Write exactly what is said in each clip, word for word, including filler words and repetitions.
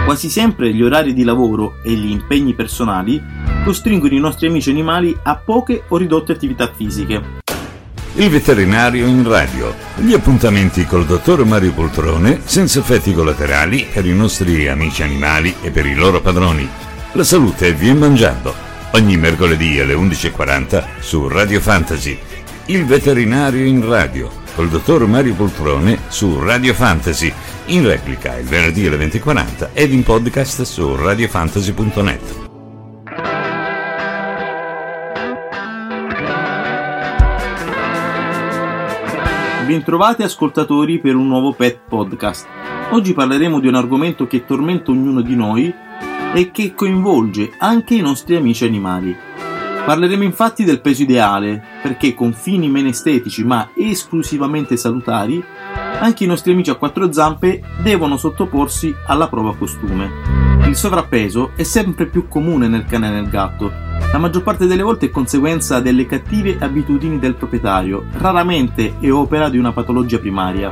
Quasi sempre gli orari di lavoro e gli impegni personali costringono i nostri amici animali a poche o ridotte attività fisiche. Il veterinario in radio. Gli appuntamenti col dottor Mario Poltrone senza effetti collaterali per i nostri amici animali e per i loro padroni. La salute viene mangiando. Ogni mercoledì alle undici e quaranta su Radio Fantasy. Il veterinario in radio col dottor Mario Poltrone su Radio Fantasy. In replica il venerdì alle venti e quaranta ed in podcast su radiofantasy punto net. Bentrovati ascoltatori per un nuovo Pet Podcast. Oggi parleremo di un argomento che tormenta ognuno di noi e che coinvolge anche i nostri amici animali. Parleremo infatti del peso ideale, perché con fini meno estetici ma esclusivamente salutari, anche i nostri amici a quattro zampe devono sottoporsi alla prova costume. Il sovrappeso è sempre più comune nel cane e nel gatto. La maggior parte delle volte è conseguenza delle cattive abitudini del proprietario, raramente è opera di una patologia primaria.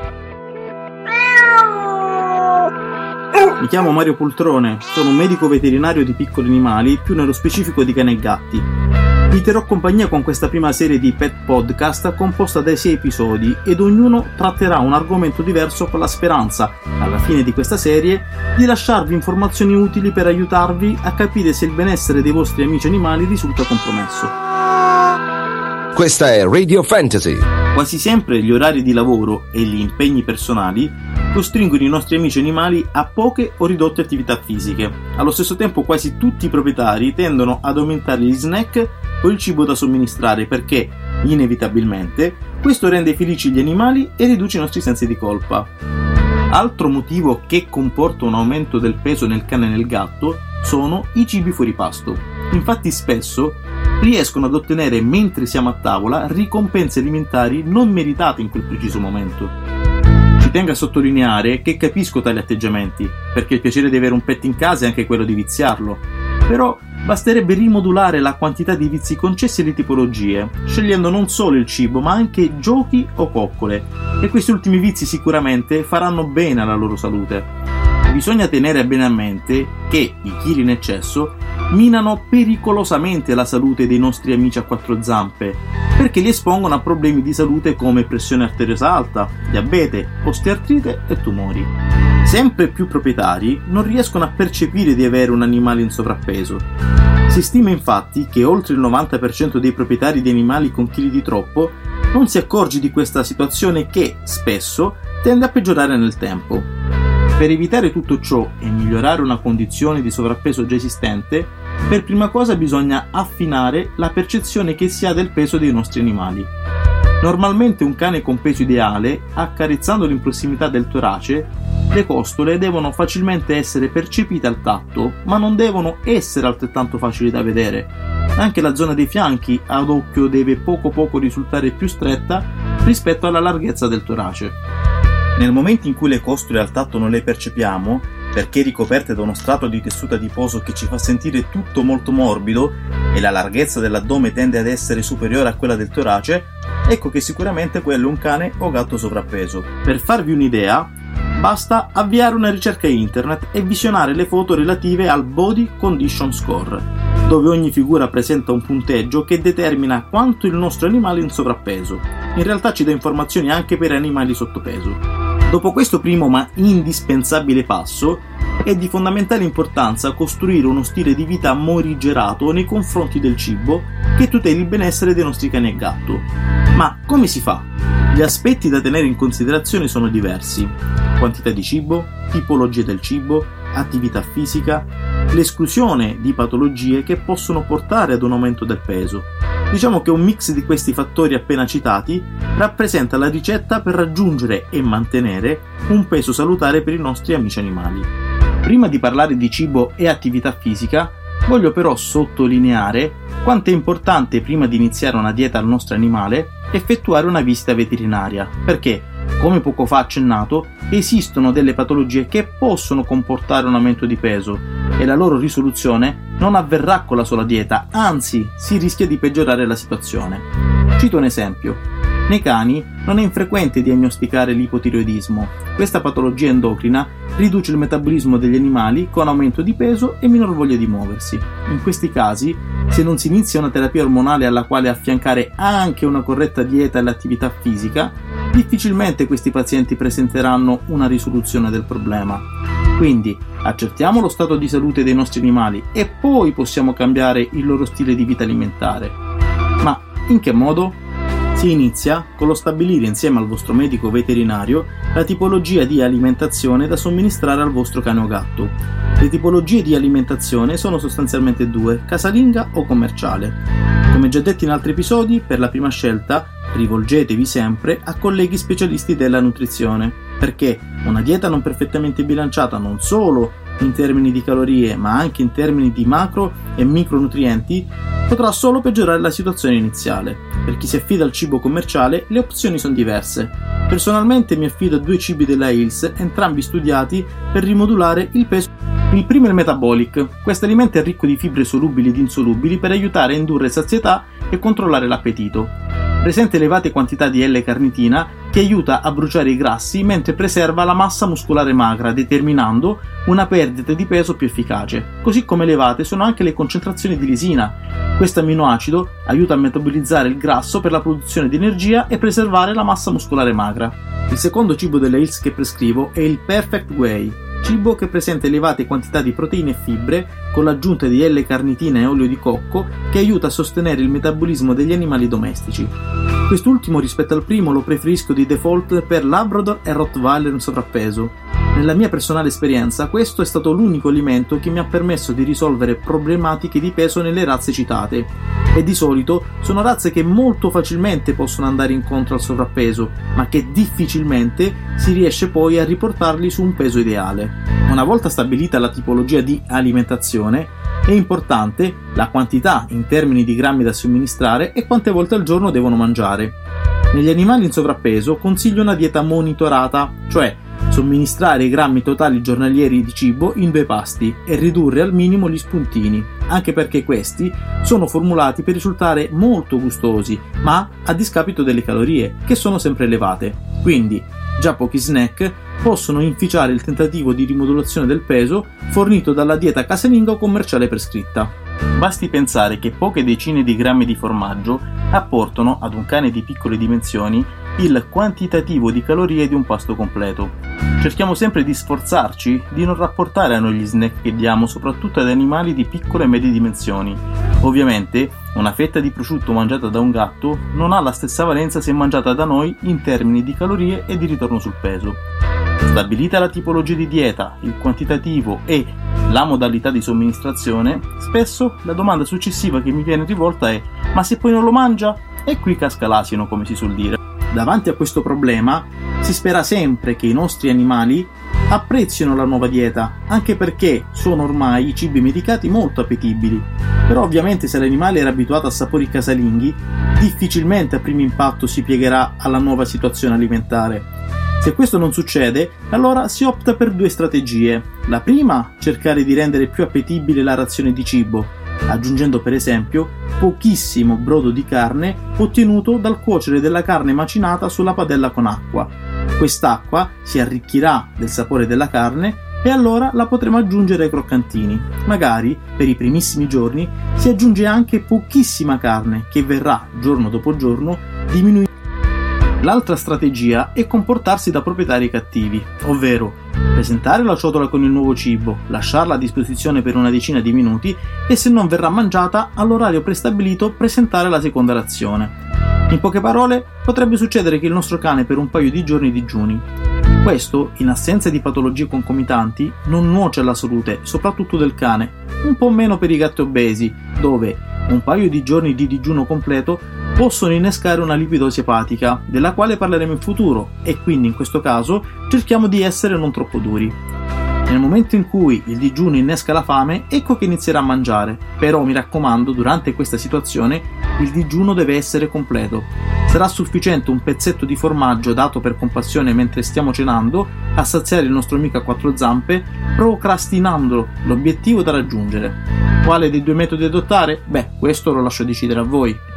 Mi chiamo Mario Poltrone, sono un medico veterinario di piccoli animali, più nello specifico di cani e gatti. Vi terrò compagnia con questa prima serie di Pet Podcast composta dai sei episodi ed ognuno tratterà un argomento diverso con la speranza, alla fine di questa serie, di lasciarvi informazioni utili per aiutarvi a capire se il benessere dei vostri amici animali risulta compromesso. Questa è Radio Fantasy. Quasi sempre gli orari di lavoro e gli impegni personali costringono i nostri amici animali a poche o ridotte attività fisiche. Allo stesso tempo quasi tutti i proprietari tendono ad aumentare gli snack o il cibo da somministrare perché, inevitabilmente, questo rende felici gli animali e riduce i nostri sensi di colpa. Altro motivo che comporta un aumento del peso nel cane e nel gatto sono i cibi fuori pasto. Infatti spesso riescono ad ottenere, mentre siamo a tavola, ricompense alimentari non meritate in quel preciso momento. Ci tengo a sottolineare che capisco tali atteggiamenti, perché il piacere di avere un pet in casa è anche quello di viziarlo. Però basterebbe rimodulare la quantità di vizi concessi e le tipologie, scegliendo non solo il cibo ma anche giochi o coccole, e questi ultimi vizi sicuramente faranno bene alla loro salute. Bisogna tenere bene a mente che i chili in eccesso minano pericolosamente la salute dei nostri amici a quattro zampe, perché li espongono a problemi di salute come pressione arteriosa alta, diabete, osteoartrite e tumori. Sempre più proprietari non riescono a percepire di avere un animale in sovrappeso. Si stima infatti che oltre il novanta per cento dei proprietari di animali con chili di troppo non si accorge di questa situazione che, spesso, tende a peggiorare nel tempo. Per evitare tutto ciò e migliorare una condizione di sovrappeso già esistente, per prima cosa bisogna affinare la percezione che si ha del peso dei nostri animali. Normalmente un cane con peso ideale, accarezzandolo in prossimità del torace, le costole devono facilmente essere percepite al tatto, ma non devono essere altrettanto facili da vedere. Anche la zona dei fianchi ad occhio deve poco poco risultare più stretta rispetto alla larghezza del torace. Nel momento in cui le costole al tatto non le percepiamo, perché ricoperte da uno strato di tessuto adiposo che ci fa sentire tutto molto morbido e la larghezza dell'addome tende ad essere superiore a quella del torace, ecco che sicuramente quello è un cane o gatto sovrappeso. Per farvi un'idea, basta avviare una ricerca internet e visionare le foto relative al Body Condition Score, dove ogni figura presenta un punteggio che determina quanto il nostro animale è in sovrappeso. In realtà ci dà informazioni anche per animali sottopeso. Dopo questo primo ma indispensabile passo, è di fondamentale importanza costruire uno stile di vita morigerato nei confronti del cibo che tuteli il benessere dei nostri cani e gatto. Ma come si fa? Gli aspetti da tenere in considerazione sono diversi: quantità di cibo, tipologia del cibo, attività fisica, l'esclusione di patologie che possono portare ad un aumento del peso. Diciamo che un mix di questi fattori appena citati rappresenta la ricetta per raggiungere e mantenere un peso salutare per i nostri amici animali. Prima di parlare di cibo e attività fisica, voglio però sottolineare quanto è importante, prima di iniziare una dieta al nostro animale, effettuare una visita veterinaria, perché, come poco fa accennato, esistono delle patologie che possono comportare un aumento di peso e la loro risoluzione non avverrà con la sola dieta, anzi si rischia di peggiorare la situazione. Cito un esempio. Nei cani non è infrequente diagnosticare l'ipotiroidismo. Questa patologia endocrina riduce il metabolismo degli animali con aumento di peso e minor voglia di muoversi. In questi casi, se non si inizia una terapia ormonale alla quale affiancare anche una corretta dieta e l'attività fisica, difficilmente questi pazienti presenteranno una risoluzione del problema. Quindi, accertiamo lo stato di salute dei nostri animali e poi possiamo cambiare il loro stile di vita alimentare. Ma in che modo? Si inizia con lo stabilire insieme al vostro medico veterinario la tipologia di alimentazione da somministrare al vostro cane o gatto. Le tipologie di alimentazione sono sostanzialmente due, casalinga o commerciale. Come già detto in altri episodi, per la prima scelta rivolgetevi sempre a colleghi specialisti della nutrizione, perché una dieta non perfettamente bilanciata non solo in termini di calorie ma anche in termini di macro e micronutrienti potrà solo peggiorare la situazione iniziale. Per chi si affida al cibo commerciale le opzioni sono diverse. Personalmente mi affido a due cibi della Hills, entrambi studiati per rimodulare il peso. Il primo è il Metabolic. Questo alimento è ricco di fibre solubili ed insolubili per aiutare a indurre sazietà e controllare l'appetito. Presenta elevate quantità di L-carnitina che aiuta a bruciare i grassi mentre preserva la massa muscolare magra, determinando una perdita di peso più efficace. Così come elevate sono anche le concentrazioni di lisina. Questo aminoacido aiuta a metabolizzare il grasso per la produzione di energia e preservare la massa muscolare magra. Il secondo cibo delle Hills che prescrivo è il Perfect Whey, cibo che presenta elevate quantità di proteine e fibre con l'aggiunta di L-carnitina e olio di cocco che aiuta a sostenere il metabolismo degli animali domestici. Quest'ultimo rispetto al primo lo preferisco di default per Labrador e Rottweiler in sovrappeso. Nella mia personale esperienza questo è stato l'unico alimento che mi ha permesso di risolvere problematiche di peso nelle razze citate, e di solito sono razze che molto facilmente possono andare incontro al sovrappeso, ma che difficilmente si riesce poi a riportarli su un peso ideale. Una volta stabilita la tipologia di alimentazione, è importante la quantità in termini di grammi da somministrare e quante volte al giorno devono mangiare. Negli animali in sovrappeso consiglio una dieta monitorata, cioè somministrare i grammi totali giornalieri di cibo in due pasti e ridurre al minimo gli spuntini, anche perché questi sono formulati per risultare molto gustosi, ma a discapito delle calorie, che sono sempre elevate. Quindi, già pochi snack possono inficiare il tentativo di rimodulazione del peso fornito dalla dieta casalinga o commerciale prescritta. Basti pensare che poche decine di grammi di formaggio apportano ad un cane di piccole dimensioni il quantitativo di calorie di un pasto completo. Cerchiamo sempre di sforzarci di non rapportare a noi gli snack che diamo soprattutto ad animali di piccole e medie dimensioni. Ovviamente una fetta di prosciutto mangiata da un gatto non ha la stessa valenza se mangiata da noi in termini di calorie e di ritorno sul peso. Stabilita la tipologia di dieta, il quantitativo e la modalità di somministrazione, spesso la domanda successiva che mi viene rivolta è: ma se poi non lo mangia? E qui casca l'asino, come si suol dire. Davanti a questo problema si spera sempre che i nostri animali apprezzino la nuova dieta, anche perché sono ormai i cibi medicati molto appetibili. Però ovviamente se l'animale era abituato a sapori casalinghi, difficilmente a primo impatto si piegherà alla nuova situazione alimentare. Se questo non succede, allora si opta per due strategie. La prima, cercare di rendere più appetibile la razione di cibo, aggiungendo per esempio pochissimo brodo di carne ottenuto dal cuocere della carne macinata sulla padella con acqua. Quest'acqua si arricchirà del sapore della carne e allora la potremo aggiungere ai croccantini. Magari, per i primissimi giorni, si aggiunge anche pochissima carne che verrà, giorno dopo giorno, diminuita. L'altra strategia è comportarsi da proprietari cattivi, ovvero presentare la ciotola con il nuovo cibo, lasciarla a disposizione per una decina di minuti e se non verrà mangiata, all'orario prestabilito presentare la seconda razione. In poche parole, potrebbe succedere che il nostro cane per un paio di giorni digiuni. Questo, in assenza di patologie concomitanti, non nuoce alla salute, soprattutto del cane, un po' meno per i gatti obesi, dove un paio di giorni di digiuno completo possono innescare una lipidosi epatica, della quale parleremo in futuro, e quindi in questo caso cerchiamo di essere non troppo duri. Nel momento in cui il digiuno innesca la fame, ecco che inizierà a mangiare, però mi raccomando, durante questa situazione il digiuno deve essere completo. Sarà sufficiente un pezzetto di formaggio dato per compassione mentre stiamo cenando a saziare il nostro amico a quattro zampe, procrastinando l'obiettivo da raggiungere. Quale dei due metodi adottare? Beh, questo lo lascio decidere a voi.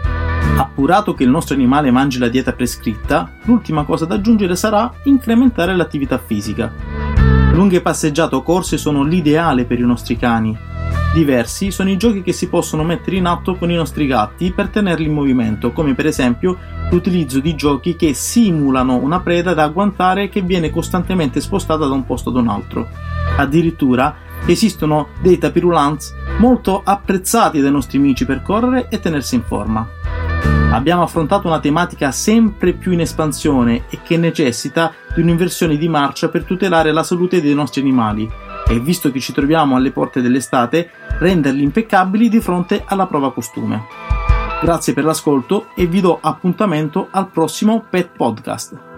Appurato che il nostro animale mangi la dieta prescritta, l'ultima cosa da aggiungere sarà incrementare l'attività fisica. Lunghe passeggiate o corse sono l'ideale per i nostri cani. Diversi sono i giochi che si possono mettere in atto con i nostri gatti per tenerli in movimento, come per esempio l'utilizzo di giochi che simulano una preda da agguantare che viene costantemente spostata da un posto ad un altro. Addirittura esistono dei tapis-roulants molto apprezzati dai nostri amici per correre e tenersi in forma. Abbiamo affrontato una tematica sempre più in espansione e che necessita di un'inversione di marcia per tutelare la salute dei nostri animali e, visto che ci troviamo alle porte dell'estate, renderli impeccabili di fronte alla prova costume. Grazie per l'ascolto e vi do appuntamento al prossimo Pet Podcast.